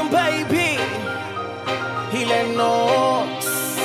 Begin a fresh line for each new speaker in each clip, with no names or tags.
Don Baby y Lennox.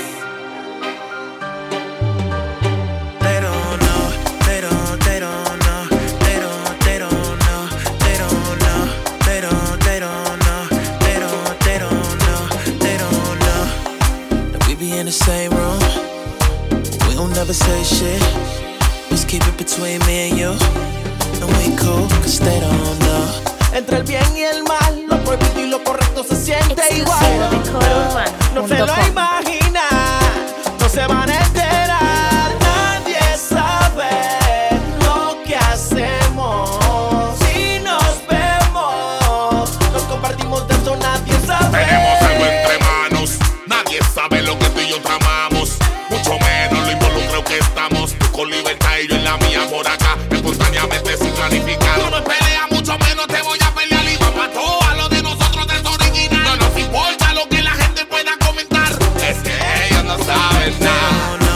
In the same room, we don't never say shit. Just keep it between me and you. And we cool, cause they don't know.
Entre el bien y el mal, lo prohibido y lo correcto se siente igual. No se lo imagina, no se van a enterar. Nadie sabe lo que hacemos. Si nos vemos, nos compartimos de eso, nadie sabe.
Tenemos algo entre manos, nadie sabe lo que tú y yo tramamos. Mucho menos lo involucrado que estamos. Tú con libertad y yo en la mía por acá, espontáneamente sin planificar. Tú no peleas, mucho menos te voy a pelear. Y vamos a todo, a lo de nosotros es original. No nos importa lo que la gente pueda comentar. Es que ellos no saben nada.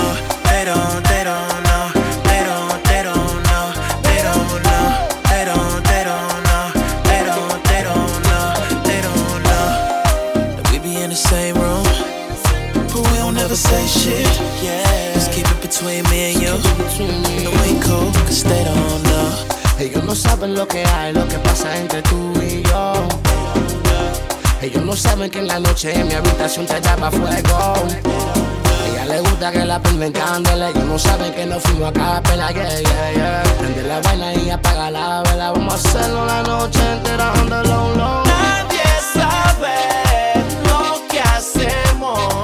Say shit, yeah. Just keep it between me and you. And we cool, cause they don't know.
Ellos no saben lo que hay, lo que pasa entre tú y yo. Ellos no saben que en la noche en mi habitación te llama fuego. A ella le gusta que la prenda en candela. Ellos no saben que nos fuimos a capela, yeah, yeah, yeah. Prende la vaina y apaga la vela. Vamos a hacerlo la noche entera on the low, low.
Nadie sabe lo que hacemos.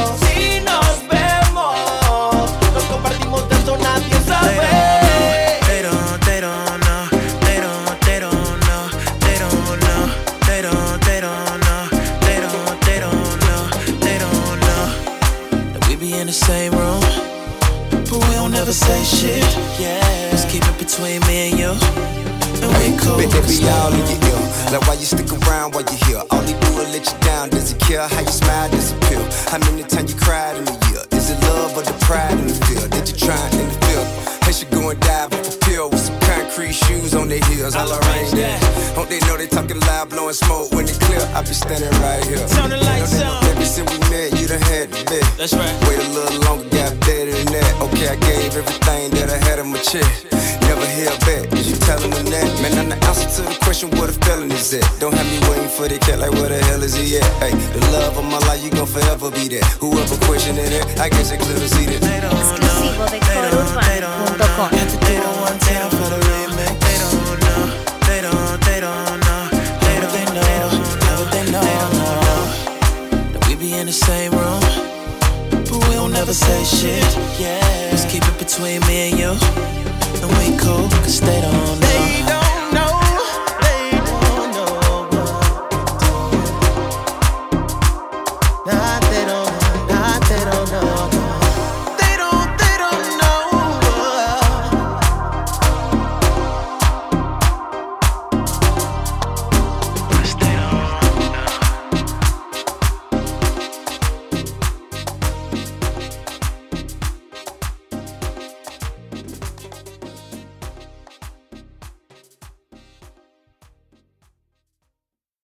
Same room, but we don't never say shit, yeah. Just keep it between me and you. And we cool.
They be all in your ear. Like why you stick around while you here? All he do is let you down. Does he care how you smile? Does it peel? How many times you cried in a year? Is it love or the pride in the field? Did you try in the field? They should go and dive off a pill with some concrete shoes on their heels. All around that. Don't they know they talking loud, blowing smoke when it clear? I be standing right here.
Turn the lights on.
Ever since we met, you done had the bet.
That's right.
Wait a little longer, got better than that. Okay, I gave everything that I had in my chest. Never held back, is you telling them that? Man, I'm the answer to the question where the feeling is at. Don't have me waiting for the cat, like where the hell is he at? Hey, the love of my life, you gon' forever be that. Whoever questioning it, I guess they clear to see that.
Esclusivo de corurbano.com.
They don't want time for the remake. They don't know. They don't know. They don't know. That we be in the same room, but we don't never say shit, yeah. Just keep it between me and you. And we cool, cause they don't know.